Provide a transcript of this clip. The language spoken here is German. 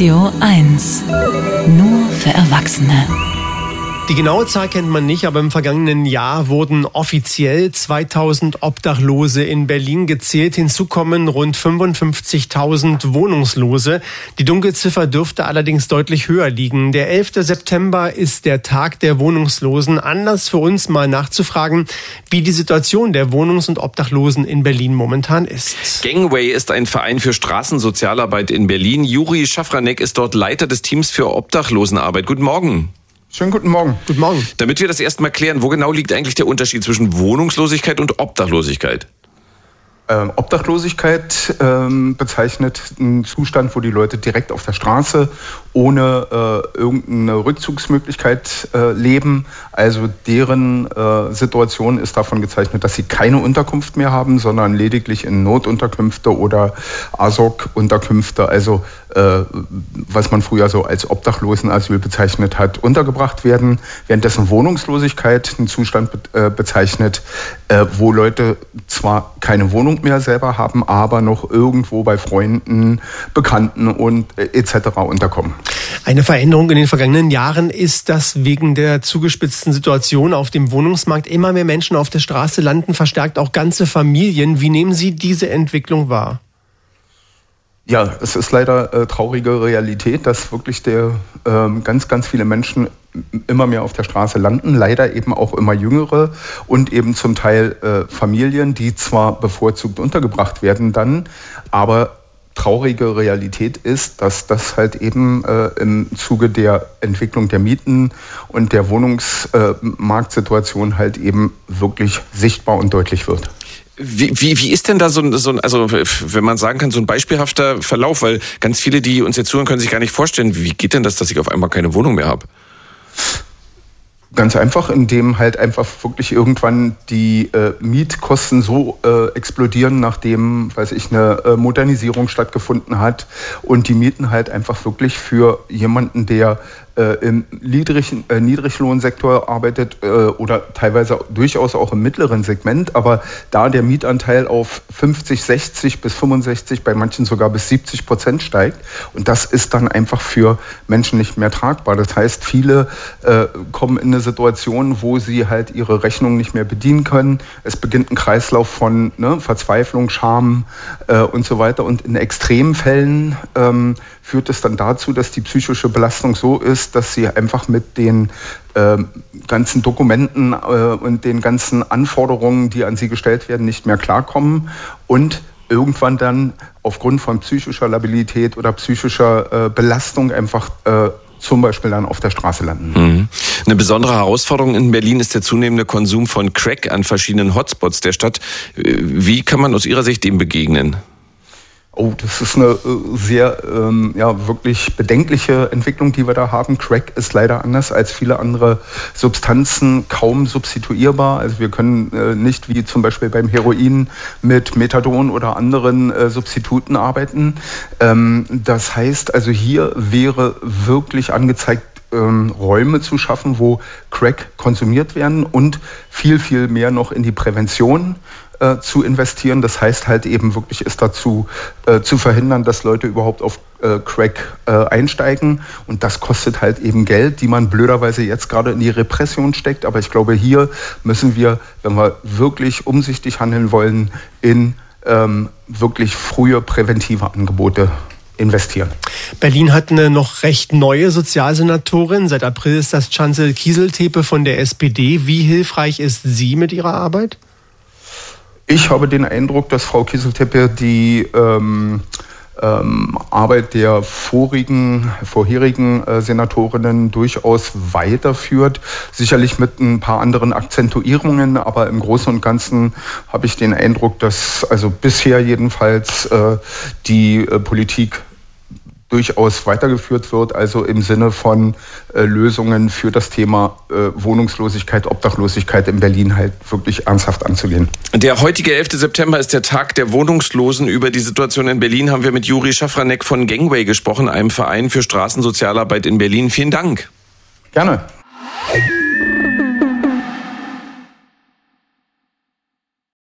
Radio 1. Nur für Erwachsene. Die genaue Zahl kennt man nicht, aber im vergangenen Jahr wurden offiziell 2000 Obdachlose in Berlin gezählt. Hinzu kommen rund 55.000 Wohnungslose. Die Dunkelziffer dürfte allerdings deutlich höher liegen. Der 11. September ist der Tag der Wohnungslosen. Anlass für uns mal nachzufragen, wie die Situation der Wohnungs- und Obdachlosen in Berlin momentan ist. Gangway ist ein Verein für Straßensozialarbeit in Berlin. Juri Schafranek ist dort Leiter des Teams für Obdachlosenarbeit. Guten Morgen. Schönen guten Morgen. Guten Morgen. Damit wir das erstmal klären, wo genau liegt eigentlich der Unterschied zwischen Wohnungslosigkeit und Obdachlosigkeit? Obdachlosigkeit bezeichnet einen Zustand, wo die Leute direkt auf der Straße ohne irgendeine Rückzugsmöglichkeit leben. Also deren Situation ist davon gezeichnet, dass sie keine Unterkunft mehr haben, sondern lediglich in Notunterkünfte oder ASOC-Unterkünfte, also was man früher so als Obdachlosenasyl bezeichnet hat, untergebracht werden. Währenddessen Wohnungslosigkeit einen Zustand bezeichnet, wo Leute zwar keine Wohnung mehr selber haben, aber noch irgendwo bei Freunden, Bekannten und etc. unterkommen. Eine Veränderung in den vergangenen Jahren ist, dass wegen der zugespitzten Situation auf dem Wohnungsmarkt immer mehr Menschen auf der Straße landen, verstärkt auch ganze Familien. Wie nehmen Sie diese Entwicklung wahr? Ja, es ist leider traurige Realität, dass wirklich ganz viele Menschen immer mehr auf der Straße landen, leider eben auch immer jüngere und eben zum Teil Familien, die zwar bevorzugt untergebracht werden dann, aber traurige Realität ist, dass das halt eben im Zuge der Entwicklung der Mieten und der Wohnungsmarktsituation halt eben wirklich sichtbar und deutlich wird. Wie ist denn da so ein, also wenn man sagen kann, so ein beispielhafter Verlauf? Weil ganz viele, die uns jetzt zuhören, können sich gar nicht vorstellen, wie geht denn das, dass ich auf einmal keine Wohnung mehr habe? Ganz einfach, indem halt einfach wirklich irgendwann die Mietkosten so explodieren, nachdem, eine Modernisierung stattgefunden hat und die Mieten halt einfach wirklich für jemanden, der im Niedriglohnsektor arbeitet oder teilweise durchaus auch im mittleren Segment, aber da der Mietanteil auf 50, 60 bis 65, bei manchen sogar bis 70% steigt und das ist dann einfach für Menschen nicht mehr tragbar. Das heißt, viele kommen in eine Situation, wo sie halt ihre Rechnung nicht mehr bedienen können. Es beginnt ein Kreislauf von Verzweiflung, Scham und so weiter und in extremen Fällen führt es dann dazu, dass die psychische Belastung so ist, dass sie einfach mit den ganzen Dokumenten und den ganzen Anforderungen, die an sie gestellt werden, nicht mehr klarkommen und irgendwann dann aufgrund von psychischer Labilität oder psychischer Belastung einfach zum Beispiel dann auf der Straße landen. Eine besondere Herausforderung in Berlin ist der zunehmende Konsum von Crack an verschiedenen Hotspots der Stadt. Wie kann man aus Ihrer Sicht dem begegnen? Oh, das ist eine sehr, wirklich bedenkliche Entwicklung, die wir da haben. Crack ist leider anders als viele andere Substanzen kaum substituierbar. Also wir können nicht wie zum Beispiel beim Heroin mit Methadon oder anderen Substituten arbeiten. Das heißt, also hier wäre wirklich angezeigt, Räume zu schaffen, wo Crack konsumiert werden und viel, viel mehr noch in die Prävention zu investieren. Das heißt halt eben wirklich ist dazu zu verhindern, dass Leute überhaupt auf Crack einsteigen und das kostet halt eben Geld, die man blöderweise jetzt gerade in die Repression steckt. Aber ich glaube, hier müssen wir, wenn wir wirklich umsichtig handeln wollen, in wirklich frühe präventive Angebote investieren. Berlin hat eine noch recht neue Sozialsenatorin. Seit April ist das Chancel Kieseltepe von der SPD. Wie hilfreich ist sie mit ihrer Arbeit? Ich habe den Eindruck, dass Frau Kieseltepe die Arbeit der vorherigen Senatorinnen durchaus weiterführt. Sicherlich mit ein paar anderen Akzentuierungen, aber im Großen und Ganzen habe ich den Eindruck, dass also bisher jedenfalls die Politik durchaus weitergeführt wird, also im Sinne von Lösungen für das Thema Wohnungslosigkeit, Obdachlosigkeit in Berlin halt wirklich ernsthaft anzugehen. Der heutige 11. September ist der Tag der Wohnungslosen. Über die Situation in Berlin haben wir mit Juri Schafranek von Gangway gesprochen, einem Verein für Straßensozialarbeit in Berlin. Vielen Dank. Gerne.